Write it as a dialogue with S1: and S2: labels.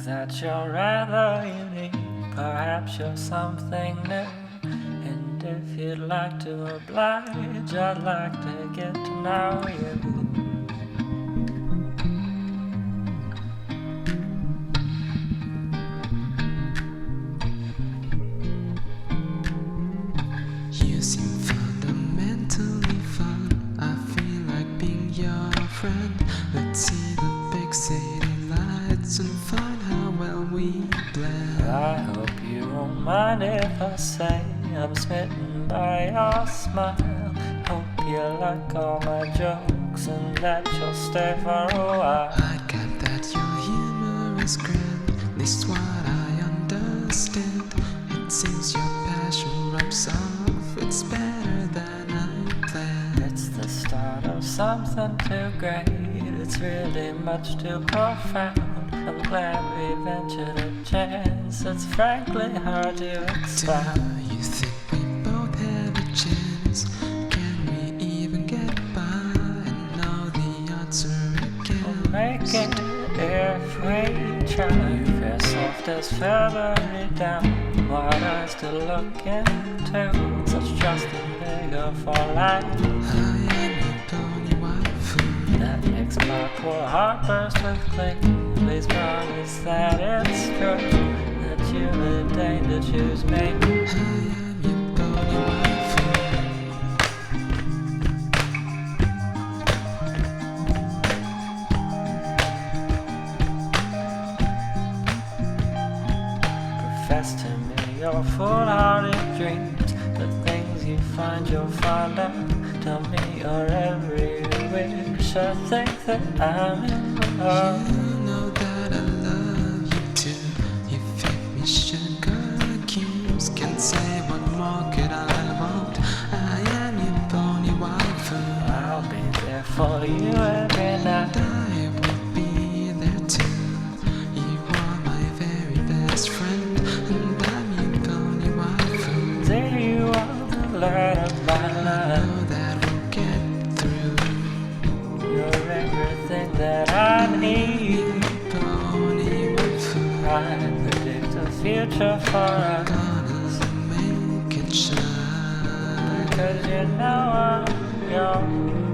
S1: that you're rather unique. Perhaps you're something new. And if you'd like to oblige, I'd like to get to know you.
S2: You seem fundamentally fun. I feel like being your friend. Let's see the big city lights and find how well we blend.
S1: I hope you won't mind if I say I'm smitten by your smile. Hope you like all my jokes and that you'll stay for a while.
S2: I get that your humor is grand, at least what I understand. It seems your passion rubs off, it's better than I planned.
S1: It's the start of something too great, it's really much too profound. I'm glad we ventured a chance, it's frankly hard to expound.
S2: Do you think we both have a chance? Can we even get by? And now the odds are
S1: We'll make
S2: against.
S1: it if we try. You feel soft as feathery down, what eyes to look into, such trust and vigor for life.
S2: I am your pony waifu.
S1: That makes my poor heart burst with glee. Please promise that it's true, that you would deign to choose me.
S2: I am your pony waifu.
S1: Profess to me your foolhardy dreams, the things you find you're fond of. Tell me your every wish, I think that I'm in love.
S2: You know that I love you too. You feed me sugar cubes. Can't say what more could I want. I am your pony waifu.
S1: I'll be there for you every night.
S2: I will be there too. You are my very best friend, and I'm your pony waifu.
S1: There you are, the light of my
S2: I
S1: life.
S2: know that we'll get through.
S1: You're everything that I need.
S2: Pony waifu.
S1: I predict a future for us,
S2: Gonna make it shine.
S1: because you know I'm yours.